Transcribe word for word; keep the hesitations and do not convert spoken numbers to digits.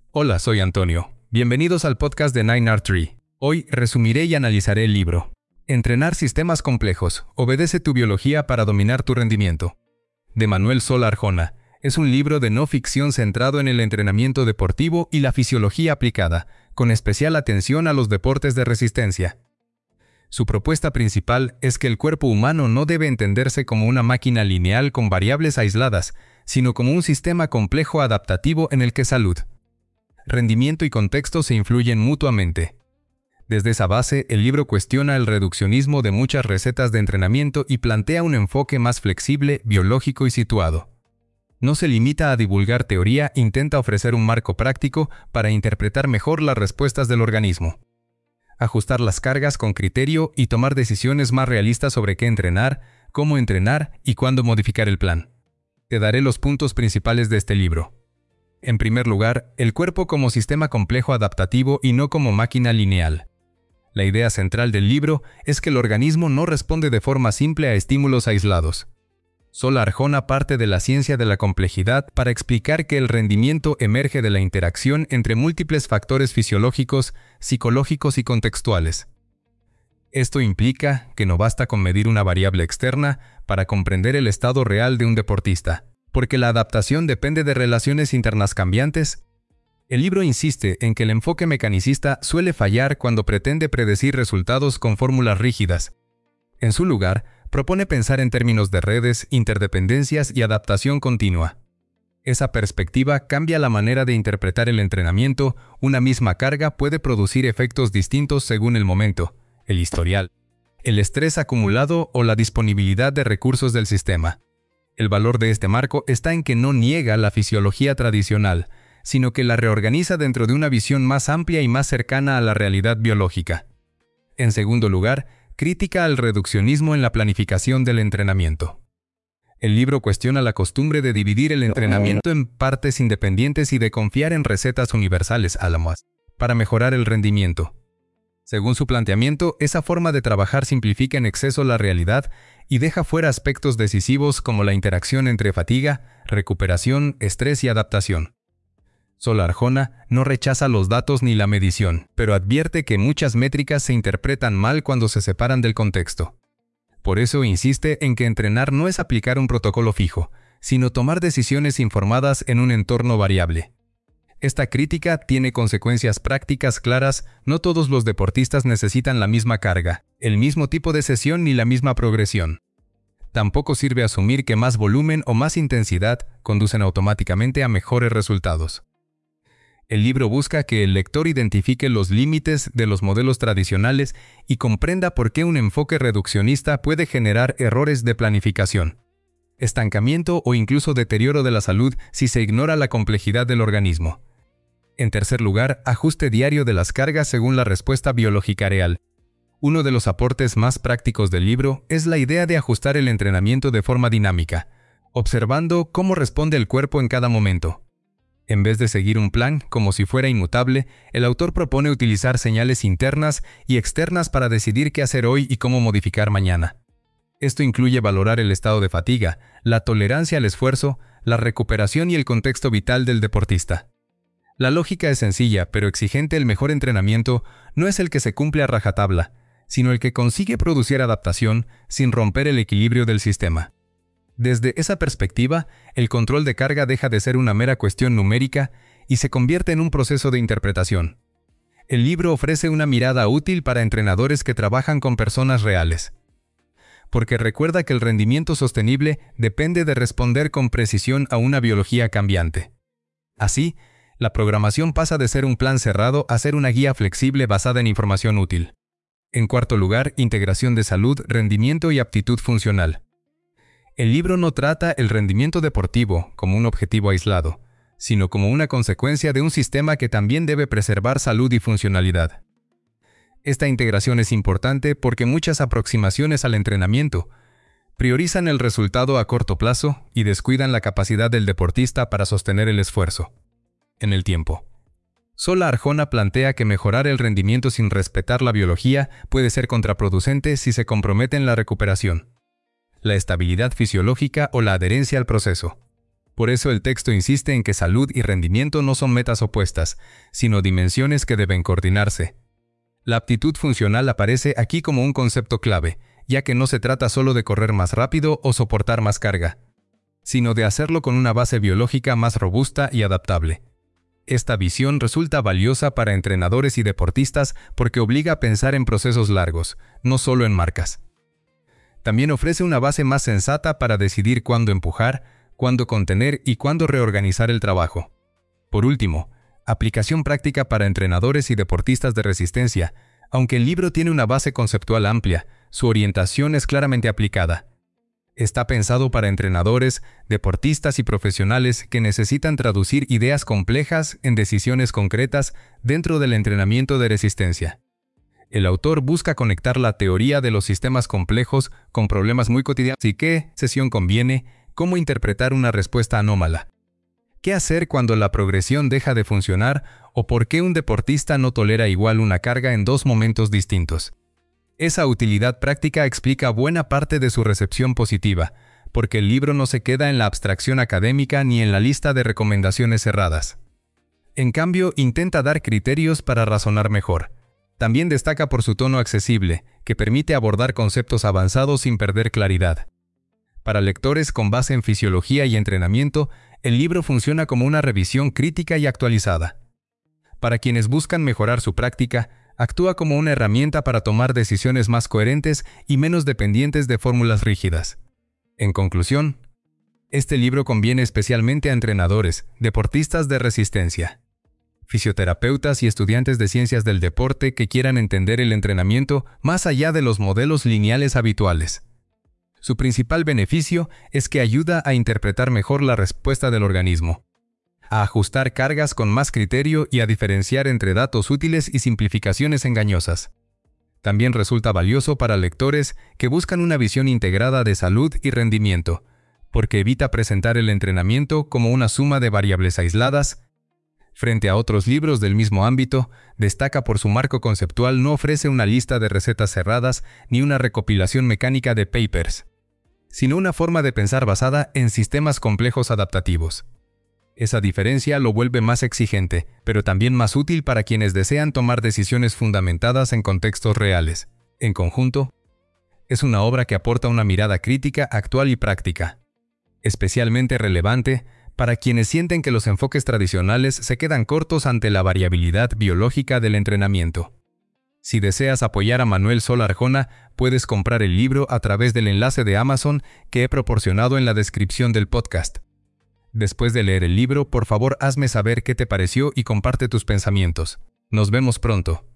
Hola, soy Antonio. Bienvenidos al podcast de Nine R Tree. Hoy resumiré y analizaré el libro Entrenar sistemas complejos. Obedece tu biología para dominar tu rendimiento, de Manuel Sola Arjona. Es un libro de no ficción centrado en el entrenamiento deportivo y la fisiología aplicada, con especial atención a los deportes de resistencia. Su propuesta principal es que el cuerpo humano no debe entenderse como una máquina lineal con variables aisladas, sino como un sistema complejo adaptativo en el que salud, rendimiento y contexto se influyen mutuamente. Desde esa base, el libro cuestiona el reduccionismo de muchas recetas de entrenamiento y plantea un enfoque más flexible, biológico y situado. No se limita a divulgar teoría, intenta ofrecer un marco práctico para interpretar mejor las respuestas del organismo, ajustar las cargas con criterio y tomar decisiones más realistas sobre qué entrenar, cómo entrenar y cuándo modificar el plan. Te daré los puntos principales de este libro. En primer lugar, el cuerpo como sistema complejo adaptativo y no como máquina lineal. La idea central del libro es que el organismo no responde de forma simple a estímulos aislados. Sola Arjona parte de la ciencia de la complejidad para explicar que el rendimiento emerge de la interacción entre múltiples factores fisiológicos, psicológicos y contextuales. Esto implica que no basta con medir una variable externa para comprender el estado real de un deportista, porque la adaptación depende de relaciones internas cambiantes. El libro insiste en que el enfoque mecanicista suele fallar cuando pretende predecir resultados con fórmulas rígidas. En su lugar, propone pensar en términos de redes, interdependencias y adaptación continua. Esa perspectiva cambia la manera de interpretar el entrenamiento. Una misma carga puede producir efectos distintos según el momento, el historial, el estrés acumulado o la disponibilidad de recursos del sistema. El valor de este marco está en que no niega la fisiología tradicional, sino que la reorganiza dentro de una visión más amplia y más cercana a la realidad biológica. En segundo lugar, crítica al reduccionismo en la planificación del entrenamiento. El libro cuestiona la costumbre de dividir el entrenamiento en partes independientes y de confiar en recetas universales álamos para mejorar el rendimiento. Según su planteamiento, esa forma de trabajar simplifica en exceso la realidad y deja fuera aspectos decisivos como la interacción entre fatiga, recuperación, estrés y adaptación. Sola Arjona no rechaza los datos ni la medición, pero advierte que muchas métricas se interpretan mal cuando se separan del contexto. Por eso insiste en que entrenar no es aplicar un protocolo fijo, sino tomar decisiones informadas en un entorno variable. Esta crítica tiene consecuencias prácticas claras. No todos los deportistas necesitan la misma carga, el mismo tipo de sesión ni la misma progresión. Tampoco sirve asumir que más volumen o más intensidad conducen automáticamente a mejores resultados. El libro busca que el lector identifique los límites de los modelos tradicionales y comprenda por qué un enfoque reduccionista puede generar errores de planificación, estancamiento o incluso deterioro de la salud si se ignora la complejidad del organismo. En tercer lugar, ajuste diario de las cargas según la respuesta biológica real. Uno de los aportes más prácticos del libro es la idea de ajustar el entrenamiento de forma dinámica, observando cómo responde el cuerpo en cada momento. En vez de seguir un plan como si fuera inmutable, el autor propone utilizar señales internas y externas para decidir qué hacer hoy y cómo modificar mañana. Esto incluye valorar el estado de fatiga, la tolerancia al esfuerzo, la recuperación y el contexto vital del deportista. La lógica es sencilla, pero exigente. El mejor entrenamiento no es el que se cumple a rajatabla, sino el que consigue producir adaptación sin romper el equilibrio del sistema. Desde esa perspectiva, el control de carga deja de ser una mera cuestión numérica y se convierte en un proceso de interpretación. El libro ofrece una mirada útil para entrenadores que trabajan con personas reales, porque recuerda que el rendimiento sostenible depende de responder con precisión a una biología cambiante. Así, la programación pasa de ser un plan cerrado a ser una guía flexible basada en información útil. En cuarto lugar, integración de salud, rendimiento y aptitud funcional. El libro no trata el rendimiento deportivo como un objetivo aislado, sino como una consecuencia de un sistema que también debe preservar salud y funcionalidad. Esta integración es importante porque muchas aproximaciones al entrenamiento priorizan el resultado a corto plazo y descuidan la capacidad del deportista para sostener el esfuerzo en el tiempo. Sola Arjona plantea que mejorar el rendimiento sin respetar la biología puede ser contraproducente si se compromete en la recuperación, la estabilidad fisiológica o la adherencia al proceso. Por eso el texto insiste en que salud y rendimiento no son metas opuestas, sino dimensiones que deben coordinarse. La aptitud funcional aparece aquí como un concepto clave, ya que no se trata solo de correr más rápido o soportar más carga, sino de hacerlo con una base biológica más robusta y adaptable. Esta visión resulta valiosa para entrenadores y deportistas porque obliga a pensar en procesos largos, no solo en marcas. También ofrece una base más sensata para decidir cuándo empujar, cuándo contener y cuándo reorganizar el trabajo. Por último, aplicación práctica para entrenadores y deportistas de resistencia. Aunque el libro tiene una base conceptual amplia, su orientación es claramente aplicada. Está pensado para entrenadores, deportistas y profesionales que necesitan traducir ideas complejas en decisiones concretas dentro del entrenamiento de resistencia. El autor busca conectar la teoría de los sistemas complejos con problemas muy cotidianos. ¿Y qué sesión conviene? ¿Cómo interpretar una respuesta anómala? ¿Qué hacer cuando la progresión deja de funcionar? ¿O por qué un deportista no tolera igual una carga en dos momentos distintos? Esa utilidad práctica explica buena parte de su recepción positiva, porque el libro no se queda en la abstracción académica ni en la lista de recomendaciones cerradas. En cambio, intenta dar criterios para razonar mejor. También destaca por su tono accesible, que permite abordar conceptos avanzados sin perder claridad. Para lectores con base en fisiología y entrenamiento, el libro funciona como una revisión crítica y actualizada. Para quienes buscan mejorar su práctica, actúa como una herramienta para tomar decisiones más coherentes y menos dependientes de fórmulas rígidas. En conclusión, este libro conviene especialmente a entrenadores, deportistas de resistencia, fisioterapeutas y estudiantes de ciencias del deporte que quieran entender el entrenamiento más allá de los modelos lineales habituales. Su principal beneficio es que ayuda a interpretar mejor la respuesta del organismo, a ajustar cargas con más criterio y a diferenciar entre datos útiles y simplificaciones engañosas. También resulta valioso para lectores que buscan una visión integrada de salud y rendimiento, porque evita presentar el entrenamiento como una suma de variables aisladas. Frente a otros libros del mismo ámbito, destaca por su marco conceptual, no ofrece una lista de recetas cerradas ni una recopilación mecánica de papers, sino una forma de pensar basada en sistemas complejos adaptativos. Esa diferencia lo vuelve más exigente, pero también más útil para quienes desean tomar decisiones fundamentadas en contextos reales. En conjunto, es una obra que aporta una mirada crítica, actual y práctica, especialmente relevante para quienes sienten que los enfoques tradicionales se quedan cortos ante la variabilidad biológica del entrenamiento. Si deseas apoyar a Manuel Sol Arjona, puedes comprar el libro a través del enlace de Amazon que he proporcionado en la descripción del podcast. Después de leer el libro, por favor hazme saber qué te pareció y comparte tus pensamientos. Nos vemos pronto.